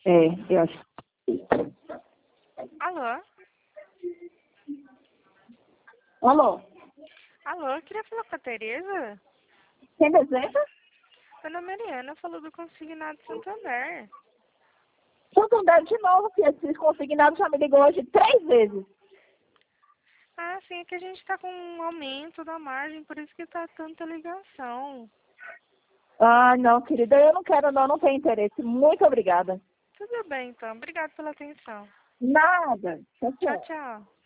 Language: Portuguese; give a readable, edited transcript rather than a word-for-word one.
É, eu acho. Alô? Alô? Alô, eu queria falar com a Tereza. Quem deseja? Meu nome é Mariana, falou do Consignado Santander. Santander de novo, que esse consignado já me ligou hoje 3 vezes. Ah, sim, é que a gente tá com um aumento da margem, por isso que tá tanta ligação. Ah, não, querida, eu não quero não tenho interesse. Muito obrigada. Tudo bem, então. Obrigada pela atenção. Nada. Tchau, Tchau, tchau. tchau.